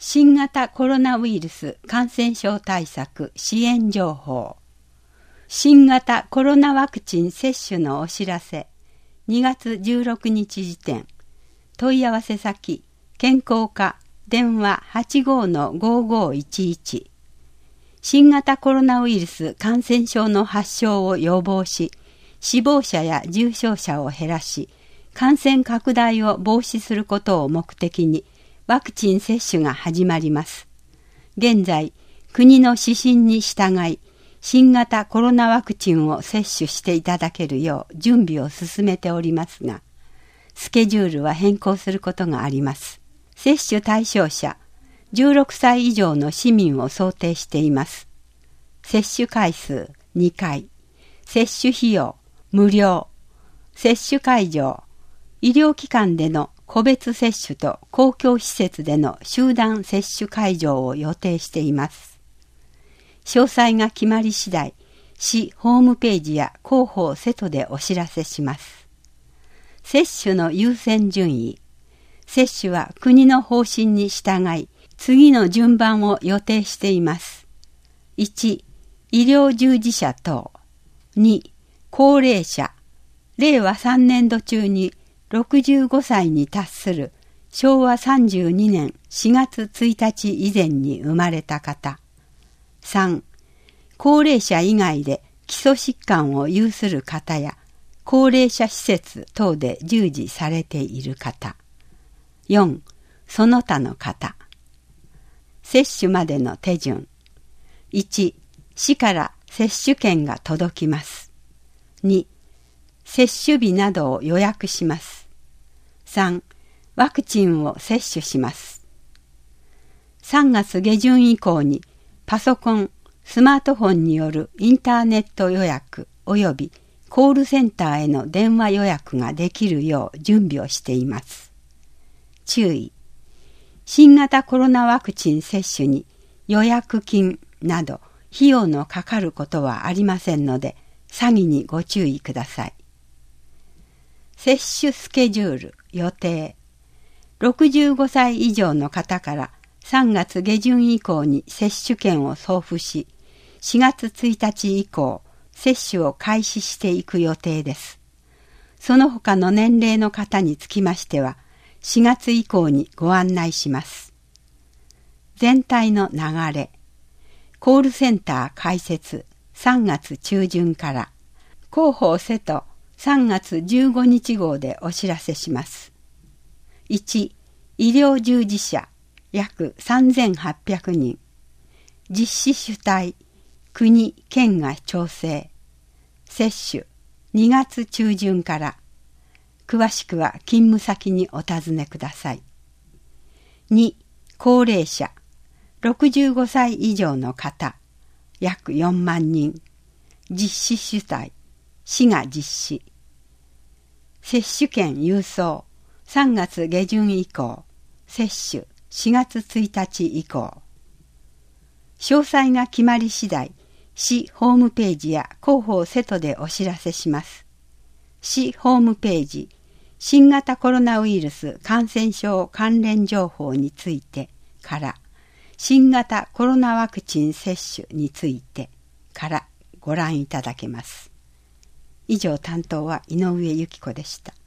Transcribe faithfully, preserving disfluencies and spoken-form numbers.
新型コロナウイルス感染症対策支援情報。新型コロナワクチン接種のお知らせ。にがつじゅうろくにち時点。問い合わせ先、健康課、電話 はちごーのごーごーいちいち。新型コロナウイルス感染症の発症を予防し、死亡者や重症者を減らし、感染拡大を防止することを目的に、ワクチン接種が始まります。現在、国の指針に従い、新型コロナワクチンを接種していただけるよう準備を進めておりますが、スケジュールは変更することがあります。接種対象者、じゅうろくさい以上の市民を想定しています。接種回数にかい、接種費用無料、接種会場、医療機関での個別接種と公共施設での集団接種会場を予定しています。詳細が決まり次第、市ホームページや広報瀬戸でお知らせします。接種の優先順位。接種は国の方針に従い、次の順番を予定しています。いち、医療従事者等。に、高齢者。れいわさんねんど中にろくじゅうごさいに達するしょうわさんじゅうにねんしがつついたち以前に生まれた方。さん、高齢者以外で基礎疾患を有する方や高齢者施設等で従事されている方。よん、その他の方。接種までの手順。いち、市から接種券が届きます。に、接種日などを予約します。さん、ワクチンを接種します。さんがつげじゅん以降にパソコン、スマートフォンによるインターネット予約及びコールセンターへの電話予約ができるよう準備をしています。注意。新型コロナワクチン接種に予約金など費用のかかることはありませんので、詐欺にご注意ください。接種スケジュール予定。ろくじゅうごさい以上の方からさんがつげじゅん以降に接種券を送付し、しがつついたち以降、接種を開始していく予定です。その他の年齢の方につきましては、しがつ以降にご案内します。全体の流れ。コールセンター開設さんがつちゅうじゅんから、広報瀬戸さんがつじゅうごにち号でお知らせします。いち、医療従事者約さんぜんはっぴゃくにん。実施主体、国・県が調整。接種、にがつちゅうじゅんから。詳しくは勤務先にお尋ねください。に、高齢者、ろくじゅうごさい以上の方、約よんまんにん。実施主体、市が実施。接種券郵送、さんがつげじゅん以降、接種、しがつついたち以降。詳細が決まり次第、市ホームページや広報瀬戸でお知らせします。市ホームページ、新型コロナウイルス感染症関連情報についてから、新型コロナワクチン接種についてからご覧いただけます。以上担当は井上由紀子でした。